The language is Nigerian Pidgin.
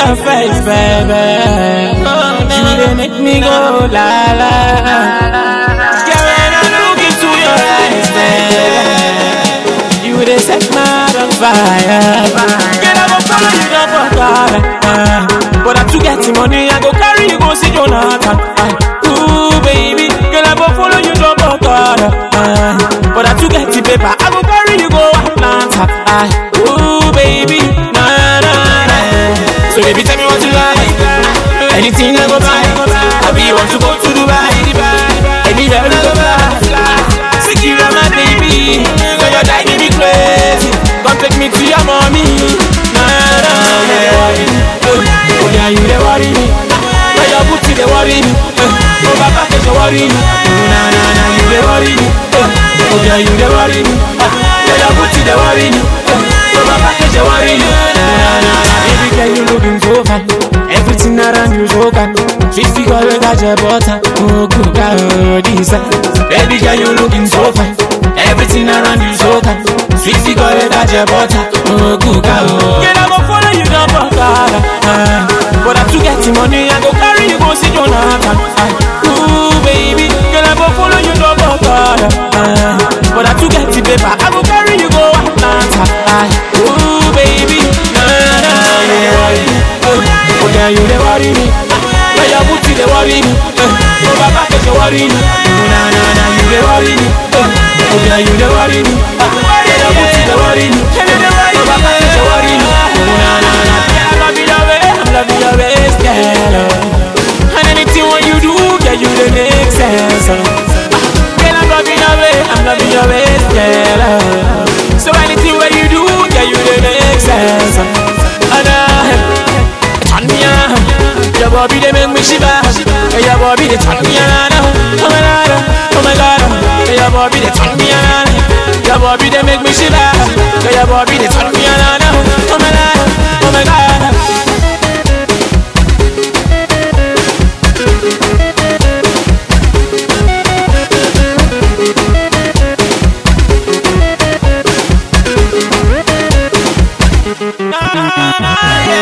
your face, baby. You dey make me go la la. Girl, when I look into your eyes, baby, you dey set my heart on fire. Girl, I go follow you down for God, but I too get the money, I go carry you go see Jonathan. Ooh, baby, girl, I go follow you down for God, but I too get the paper, I go carry you go Atlanta. Ooh, baby, nah, nah, nah. So baby, tell me what you like. Anything I go buy. I be want to go to Dubai. Anywhere I go fly. Secure my baby. Girl, you're driving me crazy. Come take me to your mommy. Nah, nah, nah. Oh yeah, you they worry me. Where your booty they worry me. Oh Papa, they worry me. Nah, nah, nah, you they worry me. Oh yeah, you they worry me. Where your booty they worry me. Oh Papa, they worry me. Nah, nah, nah, baby girl, you looking so fine. Everything around you so kind. Sweet figure with that your butter. Oh good God, this baby girl, you looking so fine. Everything around you so kind. Sweet figure with that your butter. Oh good God. Girl, I go follow you down for God, but I too get the money, I go carry you go see Jonathan. Ooh baby, girl, I go follow you down for God, but I too get the paper, I go carry you go Atlanta. Ooh baby, nah nah nah. Oh yeah, you they worry me. Where your booty they worry me. Oh Papa, they worry me. Nah nah nah, you they worry me. Oh yeah, you they worry me. Where your booty they worry me. Oh Papa, they worry me. Nah nah nah. I'm loving your way, I'm loving your ways, girl. And anything what you do, yeah, you they make sense. Girl, I'm loving your way, I'm loving your ways, girl. So anything what you do, yeah, you they make sense. And your body they make me shiver. Your body they turn me on. Oh my God, oh my God. Your body they turn me on. Your body they make me shiver. Your body they turn me on. Oh my God, oh my God. Na na na.